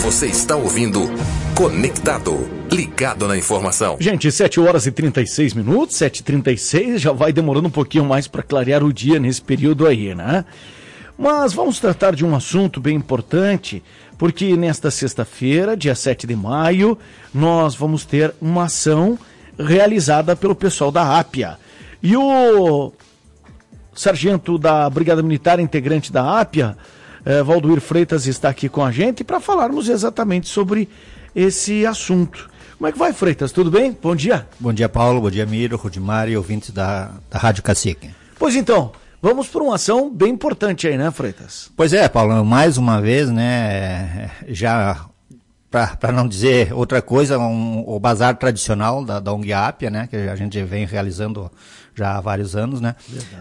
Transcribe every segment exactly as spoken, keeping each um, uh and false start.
Você está ouvindo Conectado, ligado na informação. Gente, sete horas e trinta e seis minutos, sete e trinta e seis, já vai demorando um pouquinho mais para clarear o dia nesse período aí, né? Mas vamos tratar de um assunto bem importante, porque nesta sexta-feira, dia sete de maio, nós vamos ter uma ação realizada pelo pessoal da Ápia. E o sargento da Brigada Militar, integrante da Ápia, eh, Valdoir Freitas, está aqui com a gente para falarmos exatamente sobre esse assunto. Como é que vai, Freitas? Tudo bem? Bom dia. Bom dia, Paulo. Bom dia, Miro, Rudimar e ouvintes da, da Rádio Cacique. Pois então, vamos por uma ação bem importante aí, né, Freitas? Pois é, Paulo, mais uma vez, né, já, para não dizer outra coisa, um, o bazar tradicional da, da O N G Ápia, né, que a gente vem realizando já há vários anos, né,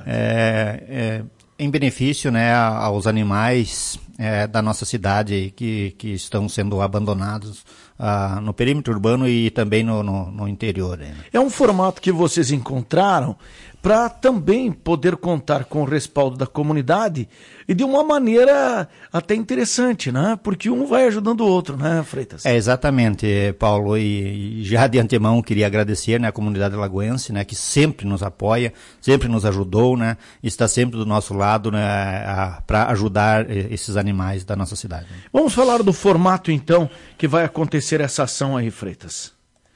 é, é, em benefício, né, aos animais é, da nossa cidade que, que estão sendo abandonados ah, no perímetro urbano e também no, no, no interior. Né. É um formato que vocês encontraram para também poder contar com o respaldo da comunidade e de uma maneira até interessante, né? Porque um vai ajudando o outro, né, Freitas? É, exatamente, Paulo, e, e já de antemão queria agradecer, né, a comunidade lagoense, né, que sempre nos apoia, sempre nos ajudou, né, está sempre do nosso lado, né, para ajudar esses animais da nossa cidade. Vamos falar do formato, então, que vai acontecer essa ação aí, Freitas.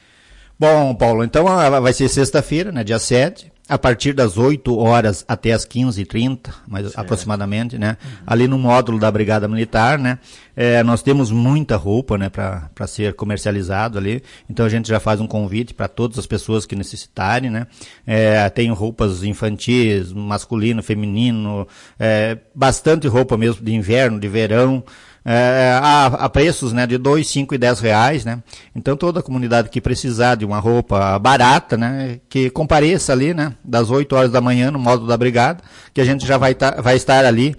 Bom, Paulo, então ela vai ser sexta-feira, né, dia sete, a partir das oito horas até as quinze e trinta, mais certo. Aproximadamente, né? Uhum. Ali no módulo da Brigada Militar, né? É, nós temos muita roupa, né, para para ser comercializado ali. Então a gente já faz um convite para todas as pessoas que necessitarem, né? É, tem roupas infantis, masculino, feminino, é, bastante roupa mesmo de inverno, de verão. É, a, a preços, né, de dois, cinco e dez reais, né? Então toda a comunidade que precisar de uma roupa barata, né, que compareça ali, né, das oito horas da manhã no módulo da brigada, que a gente já vai, tá, vai estar ali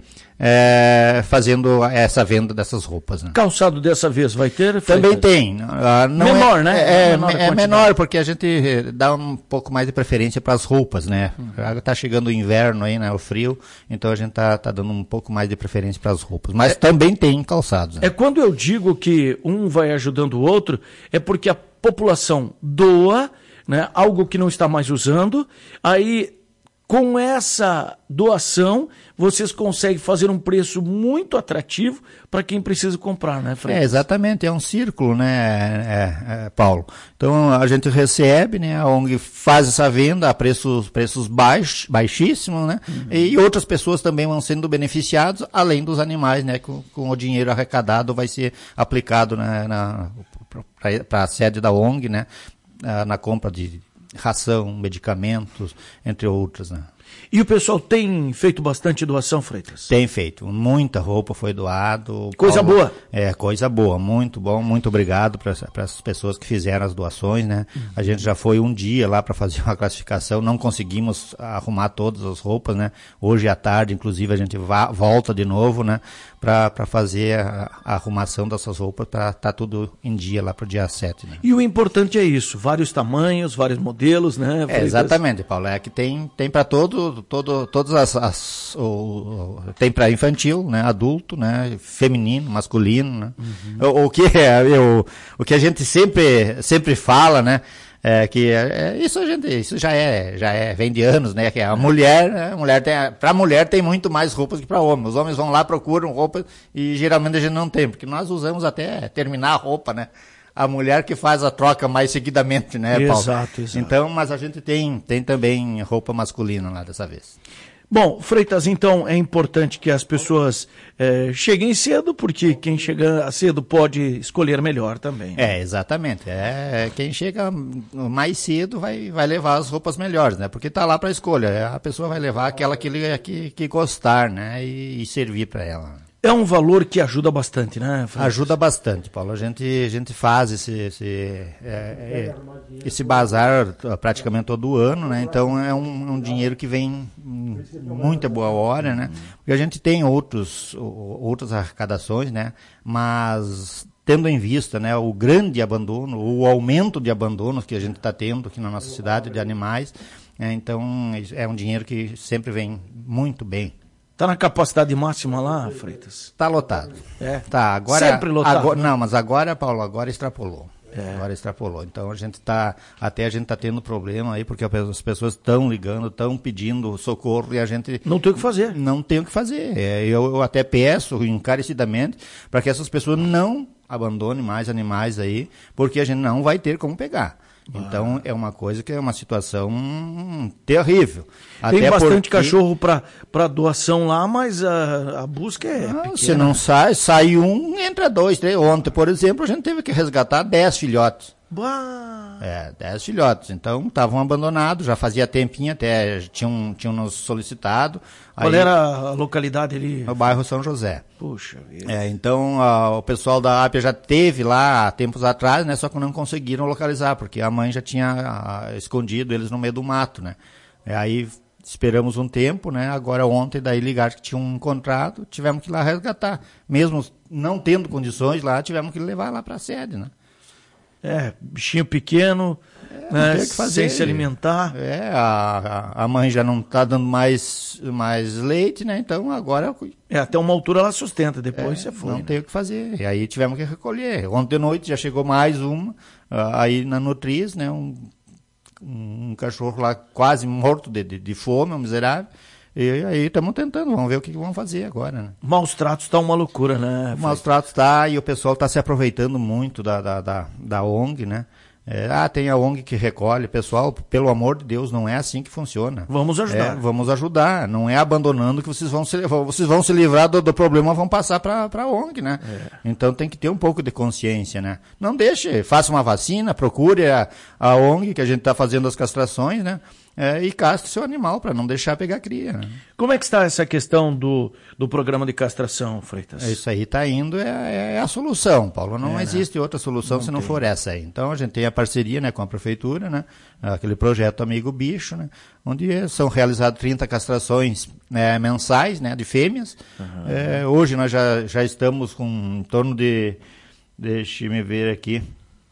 é, fazendo essa venda dessas roupas. Né? Calçado dessa vez vai ter? Também tem. Uh, não menor, é, né? É, menor, é menor, porque a gente dá um pouco mais de preferência para as roupas, né? Uhum. Tá chegando o inverno aí, né? O frio, então a gente tá, tá dando um pouco mais de preferência para as roupas. Mas é, também tem calçados. Né? É quando eu digo que um vai ajudando o outro, é porque a população doa, né? Algo que não está mais usando, aí com essa doação, vocês conseguem fazer um preço muito atrativo para quem precisa comprar, né, Freitas? É, exatamente, é um círculo, né, é, é, Paulo? Então, a gente recebe, né, a O N G faz essa venda a preços, preços baixos, baixíssimos, né, uhum. E outras pessoas também vão sendo beneficiadas, além dos animais, né, com, com o dinheiro arrecadado vai ser aplicado, né, para a sede da O N G, né, na compra de ração, medicamentos, entre outros, né. E o pessoal tem feito bastante doação, Freitas? Tem feito, muita roupa foi doado. Coisa Paulo, boa. É, coisa boa, muito bom, muito obrigado para as pessoas que fizeram as doações, né? Uhum. A gente já foi um dia lá para fazer uma classificação, não conseguimos arrumar todas as roupas, né? Hoje à tarde, inclusive, a gente va- volta de novo, né? Para fazer a, a arrumação dessas roupas, para estar tá tudo em dia lá para o dia sete. Né? E o importante é isso, vários tamanhos, vários modelos, né? É, exatamente, Paulo, é que tem, tem para todo, todo, todas as, as o, o, tem para infantil, né, adulto, né, feminino, masculino, né? Uhum. O, o que é, eu, o que a gente sempre, sempre fala, né? É que é, isso a gente, isso já é, já é, vem de anos, né? Que a mulher, a mulher tem, para mulher tem muito mais roupas que para homem. Os homens vão lá, procuram roupas e geralmente a gente não tem, porque nós usamos até terminar a roupa, né? A mulher que faz a troca mais seguidamente, né, Paulo? Exato, exato. Então, mas a gente tem, tem também roupa masculina lá dessa vez. Bom, Freitas, então é importante que as pessoas é, cheguem cedo, porque quem chega cedo pode escolher melhor também. Né? É, exatamente. É, quem chega mais cedo vai, vai levar as roupas melhores, né? Porque tá lá para escolha. A pessoa vai levar aquela que, que, que gostar, né? E, e servir para ela. É um valor que ajuda bastante, né, Freitas? Ajuda bastante, Paulo. A gente, a gente faz esse, esse, é, é, esse bazar praticamente todo ano, né? Então é um, um dinheiro que vem em muita boa hora, né? Porque a gente tem outros, outras arrecadações, né? Mas tendo em vista, né, o grande abandono, o aumento de abandonos que a gente está tendo aqui na nossa cidade de animais, né? Então é um dinheiro que sempre vem muito bem. Tá na capacidade máxima lá, Freitas? Tá lotado. É. Tá, agora... Sempre lotado. Agora, né? Não, mas agora, Paulo, agora extrapolou. É. Agora extrapolou. Então a gente tá, até a gente tá tendo problema aí, porque as pessoas estão ligando, estão pedindo socorro e a gente... Não tem o que fazer. Não tem o que fazer. É, eu, eu até peço encarecidamente para que essas pessoas não abandonem mais animais aí, porque a gente não vai ter como pegar. Então, ah. é uma coisa que é uma situação hum, terrível. Tem Até bastante porque... cachorro para doação lá, mas a, a busca é não, pequena. Se não sai, sai um, entra dois, três. Ontem, por exemplo, a gente teve que resgatar dez filhotes. Bah. É, dez filhotes. Então, estavam abandonados, já fazia tempinho, até tinham, tinham nos solicitado. Qual aí, era a localidade ali? No bairro São José. Puxa vida. É, então, a, o pessoal da Ápia já teve lá há tempos atrás, né? Só que não conseguiram localizar, porque a mãe já tinha a, escondido eles no meio do mato, né? É, aí esperamos um tempo, né? Agora ontem daí ligaram que tinham encontrado, tivemos que ir lá resgatar. Mesmo não tendo condições lá, tivemos que levar lá para a sede, né? É, bichinho pequeno, é, né, que fazer. sem se alimentar. É, a, a mãe já não está dando mais, mais leite, né? Então agora... É, até uma altura ela sustenta, depois é, você foi. Não né? tem o que fazer. E aí tivemos que recolher. Ontem de noite já chegou mais uma, uh, aí na Nutriz, né? Um, um, um cachorro lá quase morto de, de, de fome, um miserável. E aí estamos tentando, vamos ver o que, que vamos fazer agora, né? Maus tratos tá uma loucura, né? Maus tratos tá, e o pessoal está se aproveitando muito da, da, da, da O N G, né? É, ah, tem a O N G que recolhe. Pessoal, pelo amor de Deus, não é assim que funciona. Vamos ajudar. É, vamos ajudar. Não é abandonando que vocês vão se, vocês vão se livrar do, do problema, vão passar para a O N G, né? É. Então tem que ter um pouco de consciência, né? Não deixe, faça uma vacina, procure a, a O N G, que a gente está fazendo as castrações, né? É, e castre seu animal para não deixar pegar cria. Né? Como é que está essa questão do, do programa de castração, Freitas? Isso aí está indo, é, é a solução, Paulo. Não é, existe outra solução não se não tem. for essa aí. Então a gente tem a parceria, né, com a prefeitura, né, aquele projeto Amigo Bicho, né, onde são realizadas trinta castrações né, mensais, né, de fêmeas. Uhum. É, hoje nós já, já estamos com em torno de, deixe-me ver aqui,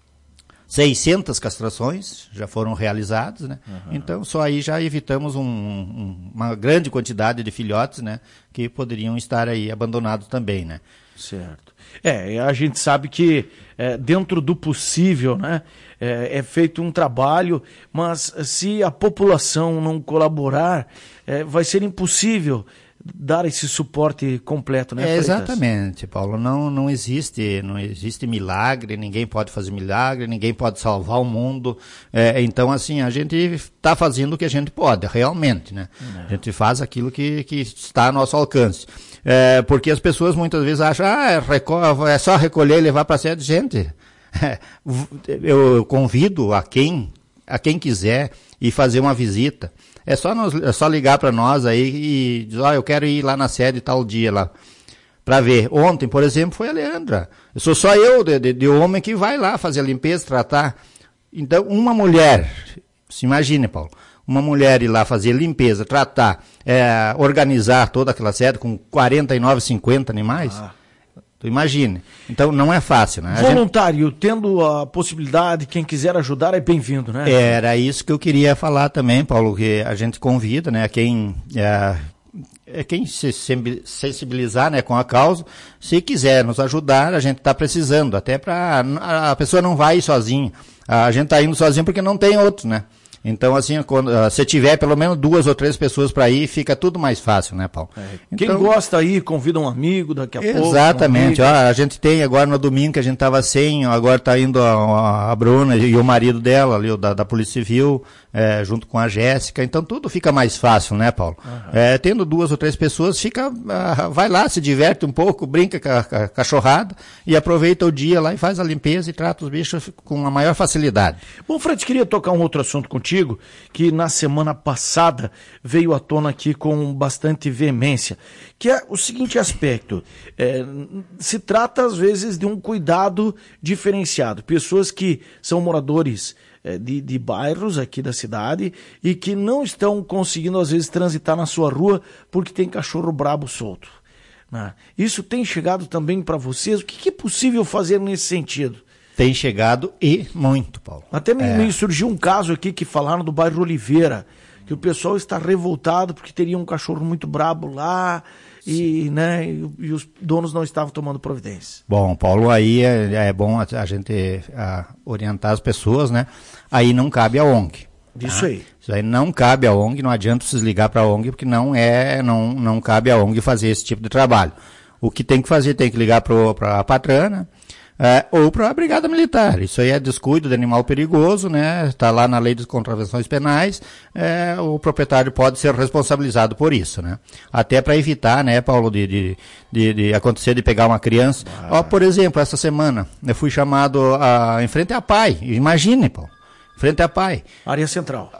seiscentas castrações já foram realizadas, né? Uhum. Então, só aí já evitamos um, um, uma grande quantidade de filhotes, né? Que poderiam estar aí abandonados também, né? Certo. É, a gente sabe que é, dentro do possível, né? É, é feito um trabalho, mas se a população não colaborar, é, vai ser impossível dar esse suporte completo, né, é, Freitas? Exatamente, Paulo. Não, não existe, não existe milagre, ninguém pode fazer milagre, ninguém pode salvar o mundo. É, então, assim, a gente está fazendo o que a gente pode, realmente, né? É. A gente faz aquilo que, que está a nosso alcance. É, porque as pessoas muitas vezes acham, ah, é, é só recolher e levar para a sede. Gente, é, eu convido a quem, a quem quiser ir fazer uma visita. É só, nos, é só ligar para nós aí e dizer, ó, oh, eu quero ir lá na sede tal dia lá, para ver. Ontem, por exemplo, foi a Leandra. Eu sou só eu, de, de, de homem, que vai lá fazer a limpeza, tratar. Então, uma mulher, se imagine, Paulo, uma mulher ir lá fazer limpeza, tratar, é, organizar toda aquela sede com quarenta e nove, cinquenta animais... Ah. Tu imagine. Então não é fácil, né? A Voluntário, gente... tendo a possibilidade, quem quiser ajudar é bem-vindo, né? Era isso que eu queria falar também, Paulo, que a gente convida, né, quem é, é quem se sensibilizar, né, com a causa, se quiser nos ajudar, a gente está precisando, até para a pessoa não vai ir sozinha. A gente está indo sozinho porque não tem outro, né? Então, assim, quando, uh, se tiver pelo menos duas ou três pessoas para ir, fica tudo mais fácil, né, Paulo? É. Quem então, gosta aí, convida um amigo daqui a exatamente, pouco. Exatamente. Um a gente tem agora no domingo que a gente estava sem, agora está indo a, a Bruna e o marido dela, ali, da, da Polícia Civil, é, junto com a Jéssica. Então, tudo fica mais fácil, né, Paulo? Uhum. É, tendo duas ou três pessoas, fica, uh, vai lá, se diverte um pouco, brinca com a, com a cachorrada e aproveita o dia lá e faz a limpeza e trata os bichos com a maior facilidade. Bom, Fred, queria tocar um outro assunto contigo, que na semana passada veio à tona aqui com bastante veemência, que é o seguinte aspecto, é, se trata às vezes de um cuidado diferenciado, pessoas que são moradores é, de, de bairros aqui da cidade e que não estão conseguindo às vezes transitar na sua rua porque tem cachorro brabo solto, né? Isso tem chegado também para vocês? O que, que é possível fazer nesse sentido? Tem chegado e muito, Paulo. Até me, é. me surgiu um caso aqui que falaram do bairro Oliveira, que o pessoal está revoltado porque teria um cachorro muito brabo lá e, né, e, e os donos não estavam tomando providência. Bom, Paulo, aí é, é bom a, a gente a, orientar as pessoas, né? Aí não cabe a O N G. Isso tá? aí. Isso aí não cabe a O N G, não adianta vocês ligar para a O N G, porque não, é, não, não cabe a O N G fazer esse tipo de trabalho. O que tem que fazer, tem que ligar para a patrana, É, ou para a Brigada Militar. Isso aí é descuido de animal perigoso, né? Está lá na lei de contravenções penais, é, o proprietário pode ser responsabilizado por isso, né? Até para evitar, né, Paulo, de, de, de, de acontecer de pegar uma criança. Ah. Ó, por exemplo, essa semana eu fui chamado a, em frente à P A I, imagine, Paulo, em frente à P A I. Área Central.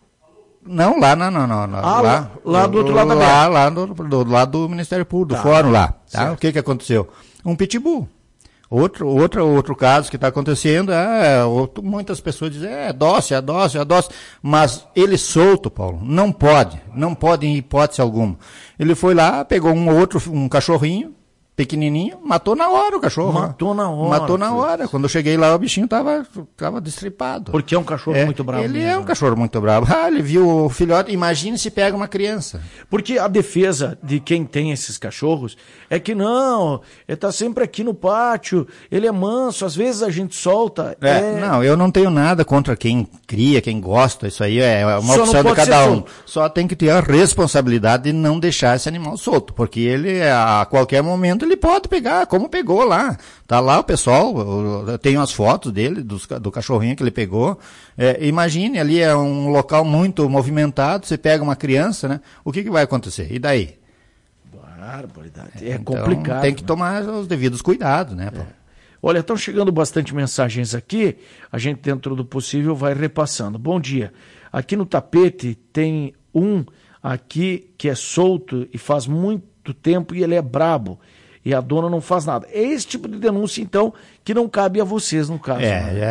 Não, lá, não, não, não, não. Ah, lá, lá do outro lado da Lá, lá do, do lado do Ministério Público, tá. do fórum lá. Tá? Certo. O que que aconteceu? Um pitbull. Outro, outro, outro caso que está acontecendo, é, outro, muitas pessoas dizem, é dócil, é dócil, é dócil, mas ele solto, Paulo, não pode, não pode em hipótese alguma. Ele foi lá, pegou um outro, um cachorrinho, pequenininho, matou na hora o cachorro. Matou na hora. Matou na hora. Quando eu cheguei lá, o bichinho tava, tava destripado. Porque é um cachorro é, muito bravo. Ele mesmo. é um cachorro muito bravo. Ah, ele viu o filhote, imagine se pega uma criança. Porque a defesa de quem tem esses cachorros é que não, ele tá sempre aqui no pátio, ele é manso, às vezes a gente solta. É, é... Não, eu não tenho nada contra quem cria, quem gosta, isso aí é uma Só opção de cada um. solto. Só tem que ter a responsabilidade de não deixar esse animal solto, porque ele, a qualquer momento, ele pode pegar, como pegou lá. Tá lá o pessoal, eu tenho as fotos dele, do, do cachorrinho que ele pegou. É, imagine, ali é um local muito movimentado, você pega uma criança, né? O que que vai acontecer? E daí? Barbaridade. É, então, complicado. Tem que né? tomar os devidos cuidados, né, Paulo? É. Olha, estão chegando bastante mensagens aqui, a gente dentro do possível vai repassando. Bom dia, aqui no tapete tem um aqui que é solto e faz muito tempo e ele é brabo. E a dona não faz nada. É esse tipo de denúncia, então, que não cabe a vocês, no caso. É, né?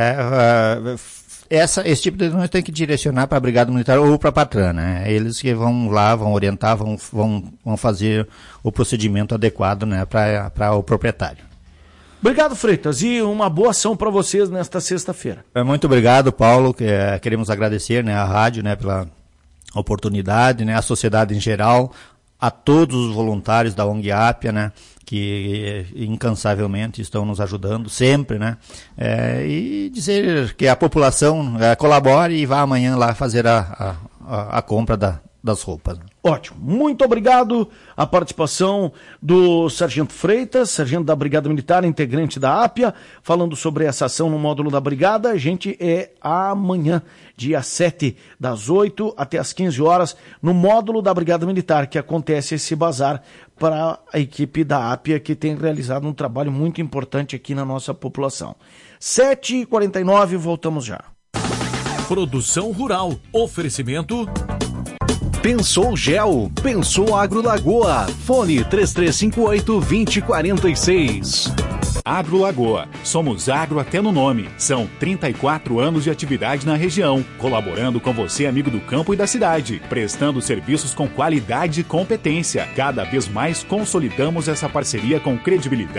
é uh, essa, esse tipo de denúncia tem que direcionar para a Brigada Militar ou para a patrana. Né? Eles que vão lá, vão orientar, vão, vão, vão fazer o procedimento adequado, né, para o proprietário. Obrigado, Freitas, e uma boa ação para vocês nesta sexta-feira. Muito obrigado, Paulo. Que, é, queremos agradecer, né, a rádio, né, pela oportunidade, né, a sociedade em geral, a todos os voluntários da O N G Ápia, né, que incansavelmente estão nos ajudando sempre, né, é, e dizer que a população é, colabore e vá amanhã lá fazer a, a, a compra da, das roupas. Ótimo, muito obrigado a participação do Sargento Freitas, sargento da Brigada Militar, integrante da Ápia, falando sobre essa ação no módulo da Brigada. A gente é amanhã, dia sete, das oito até as quinze horas, no módulo da Brigada Militar, que acontece esse bazar para a equipe da Ápia, que tem realizado um trabalho muito importante aqui na nossa população. sete e quarenta e nove, voltamos já. Produção Rural, oferecimento... Pensou Gel, Pensou Agro Lagoa, fone três três cinco oito, dois zero quatro seis. Agro Lagoa, somos agro até no nome. São trinta e quatro anos de atividade na região, colaborando com você, amigo do campo e da cidade, prestando serviços com qualidade e competência. Cada vez mais consolidamos essa parceria com credibilidade